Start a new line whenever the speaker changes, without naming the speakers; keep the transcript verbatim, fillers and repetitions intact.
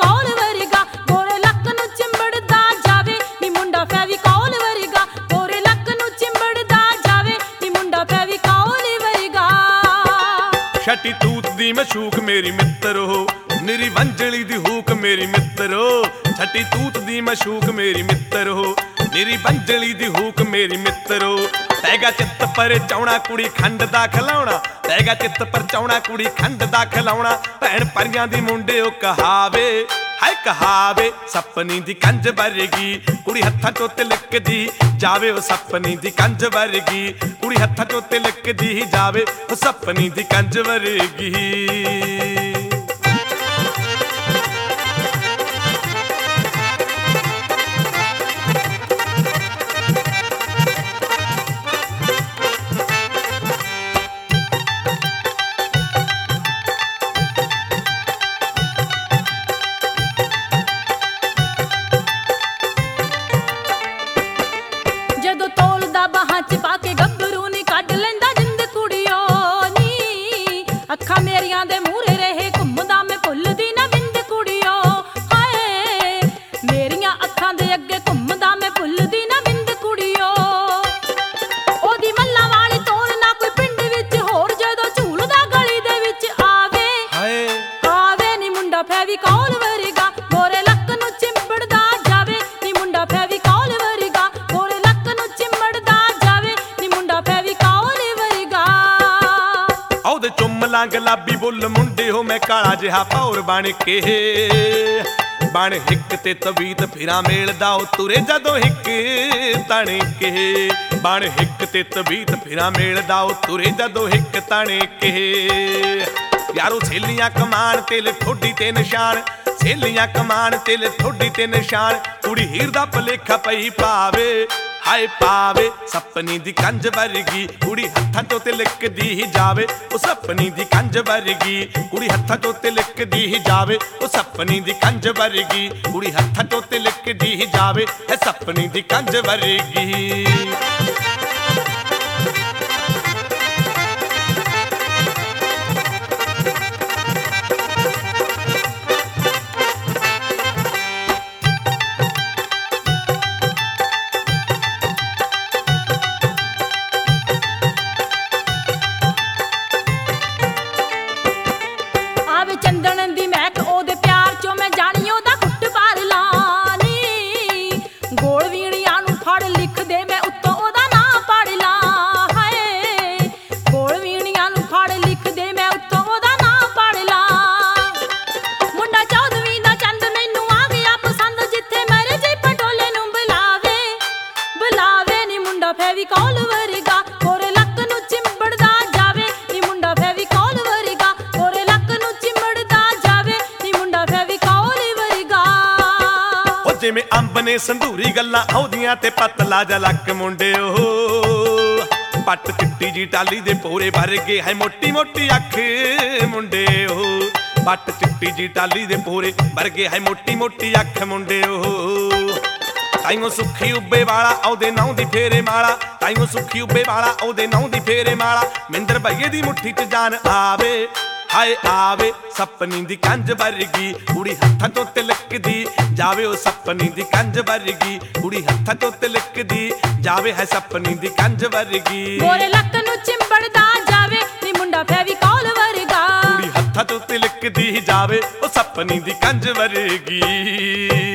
ਫੈਵੀਕੌਲ ਵਰਗਾ, ਗੋਰੇ ਲੱਕ ਨੂੰ ਚਿੰਬੜਦਾ ਜਾਵੇ ਨੀ ਮੁੰਡਾ ਫੈਵੀਕੌਲ ਵਰਗਾ, ਗੋਰੇ ਲੱਕ ਨੂੰ ਚਿੰਬੜਦਾ ਜਾਵੇ ਨੀ ਮੁੰਡਾ ਫੈਵੀਕੌਲ ਵਰਗਾ।
ਛਟੀ ਤੂਤ ਦੀ ਮਸ਼ੂਕ ਮੇਰੀ ਮਿੱਤਰੋ, ਨਿਰੀ ਵੰਜਲੀ ਦੀ ਹੂਕ ਮੇਰੀ ਮਿੱਤਰੋ, ਛਟੀ ਤੂਤ ਦੀ ਮਸ਼ੂਕ ਮੇਰੀ ਮਿੱਤਰੋ, ਨਿਰੀ ਵੰਜਲੀ ਦੀ ਹੂਕ ਮੇਰੀ ਮਿੱਤਰੋ। ਤੈਗਾ ਚਿੱਤ ਪਰ ਚਾਉਣਾ ਕੁੜੀ ਖੰਡ ਦਾ ਖਿਲਾਉਣਾ, ਤੈਗਾ ਚਿੱਤ ਪਰ ਚਾਉਣਾ ਕੁੜੀ ਖੰਡ ਦਾ ਖਿਲਾਉਣਾ। ਭੈਣ ਪਰੀਆਂ ਦੀ ਮੁੰਡਿਓ ਕਹਾਵੇ, ਹਾਏ ਕਹਾਵੇ ਸੱਪਨੀ ਦੀ ਕੰਜ ਵਰਗੀ, ਕੁੜੀ ਹੱਥਾਂ ਚੋਂ ਤਿਲਕਦੀ ਜਾਵੇ ਉਹ ਸੱਪਨੀ ਦੀ ਕੰਜ ਵਰਗੀ, ਕੁੜੀ ਹੱਥਾਂ ਚੋਂ ਤਿਲਕਦੀ ਜਾਵੇ ਉਹ ਸੱਪਨੀ ਦੀ ਕੰਜ ਵਰਗੀ।
ਜਦੋਂ ਤੋਲਦਾ ਬਾਹਾਂ ਚ ਪਾ ਕੇ ਗੱਭਰੂ ਨੀ ਕੱਢ ਲੈਂਦਾ ਜਿੰਦ ਕੁੜੀਓ ਨੀ, ਅੱਖਾਂ ਮੇਰੀਆਂ ਦੇ ਮੂਹਰੇ ਰਹੇ ਘੁੰਮਦਾ ਮੈਂ ਭੁੱਲਦੀ ਨਾ ਬਿੰਦ ਕੁੜੀਓ। ਹਾਏ ਮੇਰੀਆਂ ਅੱਖਾਂ ਦੇ ਅੱਗੇ ਘੁੰਮਦਾ ਮੈਂ ਭੁੱਲਦੀ ਨਾ ਬਿੰਦ ਕੁੜੀਓ। ਉਹਦੀ ਮੱਲਾਂ ਵਾਲੀ ਤੋਲ ਨਾ ਕੋਈ ਪਿੰਡ ਵਿੱਚ ਹੋਰ, ਜਦੋਂ ਝੂਲਦਾ ਗਲੀ ਦੇ ਵਿੱਚ ਆਵੇ,
ਹਾਏ
ਆਵੇ ਨੀ ਮੁੰਡਾ ਫੈਵੀਕੌਲ ਵਰਗਾ, ਗੋਰੇ ਲੱਕ ਨੂੰ ਚਿੰਬੜਦਾ ਜਾਵੇ ਨੀ ਮੁੰਡਾ ਫੈਵੀਕੌਲ ਵਰਗਾ, ਗੋਰੇ ਲੱਕ ਨੂੰ ਚਿੰਬੜਦਾ ਜਾਵੇ ਨੀ ਮੁੰਡਾ ਫੈਵੀਕੌਲ ਵਰਗਾ।
ਉਹਦੇ ਚੁੰਮਲਾਂ ਗੁਲਾਬੀ ਬੁੱਲ ਮੁੰਡਿਓ ਮੈਂ ਕਾਲਾ ਜਿਹਾ ਭੌਰ ਬਣ ਕੇ, ਬਣ ਹਿੱਕ ਤੇ ਤਵੀਤ ਫਿਰਾਂ ਮੇਲਦਾ ਉਹ ਤੁਰੇ ਜਦੋਂ ਹਿੱਕ ਤਣ ਕੇ, ਬਣ ਹਿੱਕ ਤੇ ਤਵੀਤ ਫਿਰਾਂ ਮੇਲਦਾ ਉਹ ਤੁਰੇ ਜਦੋਂ ਹਿੱਕ ਤਣ ਕੇ। ਯਾਰੋ ਸੇਲੀਆਂ ਕਮਾਨ ਤੇਲ ਠੋਡੀ ਤੇ ਨਿਸ਼ਾਨ, ਸੇਲੀਆਂ ਕਮਾਨ ਤੇਲ ਠੋਡੀ ਤੇ ਨਿਸ਼ਾਨ, ਕੁੜੀ ਹੀਰ ਦਾ ਭਲੇਖਾ ਪਈ ਪਾਵੇ, ਹਾਏ ਪਾਵੇ ਸੱਪਨੀ ਦੀ ਕੰਜ ਵਰਗੀ, ਕੁੜੀ ਹੱਥਾਂ ਤੋਂ ਤਿਲਕਦੀ ਹੀ ਜਾਵੇ ਉਹ ਸੱਪਨੀ ਦੀ ਕੰਜ ਵਰਗੀ, ਕੁੜੀ ਹੱਥਾਂ ਤੋਂ ਤਿਲਕਦੀ ਹੀ ਜਾਵੇ ਉਹ ਸੱਪਨੀ ਦੀ ਕੰਜ ਵਰਗੀ, ਕੁੜੀ ਹੱਥਾਂ ਤੋਂ ਤਿਲਕਦੀ ਹੀ ਜਾਵੇ ਇਹ ਸੱਪਨੀ ਦੀ ਕੰਜ ਵਰਗੀ।
ਆਵੇ ਚੰਦਨ ਦੀ ਮਹਿਕ ਉਹਦੇ ਪਿਆਰ ਚੋਂ ਮੈਂ ਜਾਣੀ ਉਹਦਾ ਘੁੱਟ ਭਰ ਲਾਂ ਨੀ, ਗੋਲ ਵੀਣੀਆਂ ਨੂੰ ਫੜ ਲਿਖ ਦੇ ਮੈਂ ਉੱਤੋਂ ਉਹਦਾ ਨਾਂ ਪੜ ਲਾਂ। ਹਾਏ ਗੋਲ ਵੀਣੀਆਂ ਨੂੰ ਫੜ ਲਿਖ ਦੇ ਮੈਂ ਉੱਤੋਂ ਉਹਦਾ ਨਾਂ ਪੜ ਲਾਂ। ਮੁੰਡਾ ਚੌਦਵੀਂ ਦਾ ਚੰਦ ਮੈਨੂੰ ਆ ਗਿਆ ਪਸੰਦ, ਜਿੱਥੇ ਮਰਜੀ ਪਟੋਲੇ ਨੂੰ ਬੁਲਾਵੇ, ਬੁਲਾਵੇ ਨੀ ਮੁੰਡਾ ਫੈਵੀਕੌਲ ਵਰਗਾ, ਗੋਰੇ ਲੱਕ ਨੂੰ ਚਿੰਬੜਦਾ ਜਾਵੇ ਨੀ ਮੁੰਡਾ ਫੈਵੀਕੌਲ ਵਰਗਾ, ਗੋਰੇ ਲੱਕ ਨੂੰ ਚਿੰਬੜਦਾ ਜਾਵੇ ਨੀ ਮੁੰਡਾ ਫੈਵੀਕੌਲ ਵਰਗਾ।
ਉਹ ਜਿਵੇਂ ਅੰਬ ਨੇ ਸੰਧੂਰੀ ਗੱਲਾਂ ਆਉਂਦੀਆਂ ਤੇ ਪਤਲਾ ਜਿਹਾ ਲੱਕ ਮੁੰਡਿਓ, ਪੱਟ ਚਿੱਟੀ ਜੀ ਟਾਲੀ ਦੇ ਪੋਰੇ ਵਰਗੇ ਹੈ ਮੋਟੀ ਮੋਟੀ ਅੱਖ ਮੁੰਡਿਓ, ਪੱਟ ਚਿੱਟੀ ਜੀ ਟਾਲੀ ਦੇ ਪੋਰੇ ਵਰਗੇ ਹੈ ਮੋਟੀ ਮੋਟੀ ਅੱਖ ਮੁੰਡਿਓ। ਤਾਈਓ ਸੁੱਖੀ ਉੱਬੇ ਵਾਲਾ ਉਹਦੇ ਨਾਂ ਦੀ ਫੇਰੇ ਮਾਲਾ, ਤਾਈਓ ਸੁੱਖੀ ਉੱਬੇ ਵਾਲਾ ਉਹਦੇ ਨਾਂ ਦੀ ਫੇਰੇ ਮਾਲਾ। ਮਿੰਦਰ ਭਈਏ ਦੀ ਮੁੱਠੀ 'ਚ ਜਾਨ ਆਵੇ, ਹਾਏ ਆਵੇ ਸੱਪਨੀ ਦੀ ਕੰਜ ਵਰਗੀ, ਕੁੜੀ ਹੱਥਾਂ ਤੋਂ ਤਿਲਕਦੀ ਜਾਵੇ ਉਹ ਸੱਪਨੀ ਦੀ ਕੰਜ ਵਰਗੀ, ਕੁੜੀ ਹੱਥਾਂ ਤੋਂ ਤਿਲਕਦੀ ਜਾਵੇ ਹੈ ਸੱਪਨੀ ਦੀ ਕੰਜ ਵਰਗੀ।
ਗੋਰੇ ਲੱਕ ਨੂੰ ਚਿੰਬੜਦਾ ਜਾਵੇ ਨੀ ਮੁੰਡਾ ਫੈਵੀਕੌਲ ਵਰਗਾ,
ਕੁੜੀ ਹੱਥਾਂ ਤੋਂ ਤਿਲਕਦੀ ਜਾਵੇ ਉਹ ਸੱਪਨੀ ਦੀ ਕੰਜ ਵਰਗੀ।